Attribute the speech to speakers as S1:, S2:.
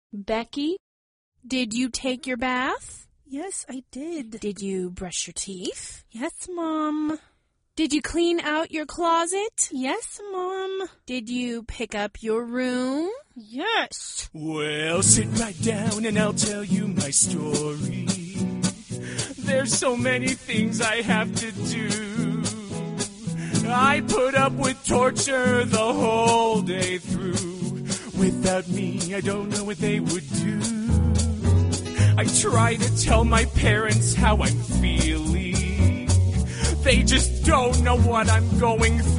S1: Becky, did you take your bath?
S2: Yes, I did.
S1: Did you brush your teeth?
S2: Yes, Mom.
S1: Did you clean out your closet?
S2: Yes, Mom.
S1: Did you pick up your room?
S2: Yes.
S3: Well, sit right down and I'll tell you my story. There's so many things I have to do. I put up with torture the whole day through. Without me, I don't know what they would do. I try to tell my parents how I'm feeling. They just don't know what I'm going through.